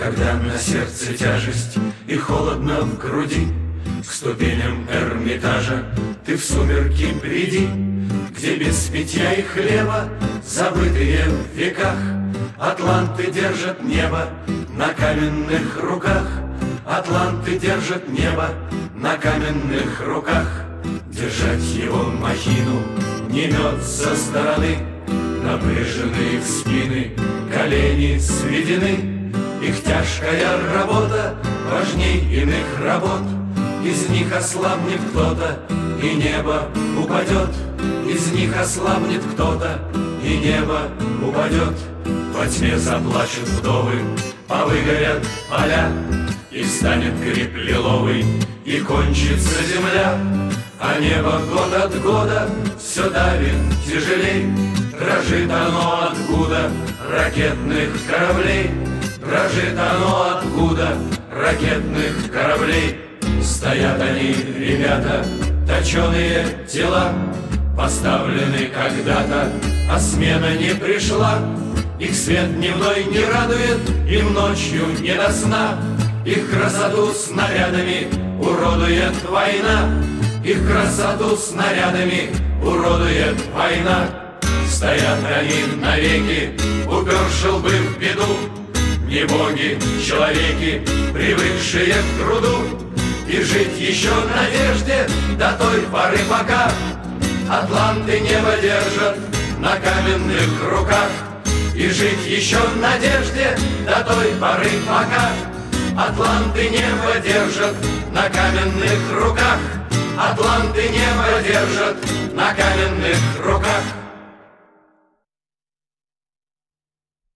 Когда на сердце тяжесть и холодно в груди, к ступеням Эрмитажа ты в сумерки приди, где без питья и хлеба, забытые в веках, атланты держат небо на каменных руках. Атланты держат небо на каменных руках. Держать его махину не мед со стороны, напряженные в спины, колени сведены. Их тяжкая работа важней иных работ. Из них ослабнет кто-то, и небо упадет. Из них ослабнет кто-то, и небо упадет. Во тьме заплачут вдовы, повыгорят поля, и встанет гриб лиловый, и кончится земля. А небо год от года все давит тяжелей. Дрожит оно откуда ракетных кораблей. Дрожит оно откуда ракетных кораблей. Стоят они, ребята, точеные тела, поставлены когда-то, а смена не пришла. Их свет дневной не радует, им ночью не до сна. Их красоту снарядами уродует война. Их красоту снарядами уродует война. Стоят они навеки, уперши лбы в беду. Не боги, человеки, привыкшие к труду. И жить еще в надежде до той поры, пока атланты небо держат на каменных руках. И жить еще в надежде до той поры, пока атланты небо держат на каменных руках. Атланты небо держат на каменных руках.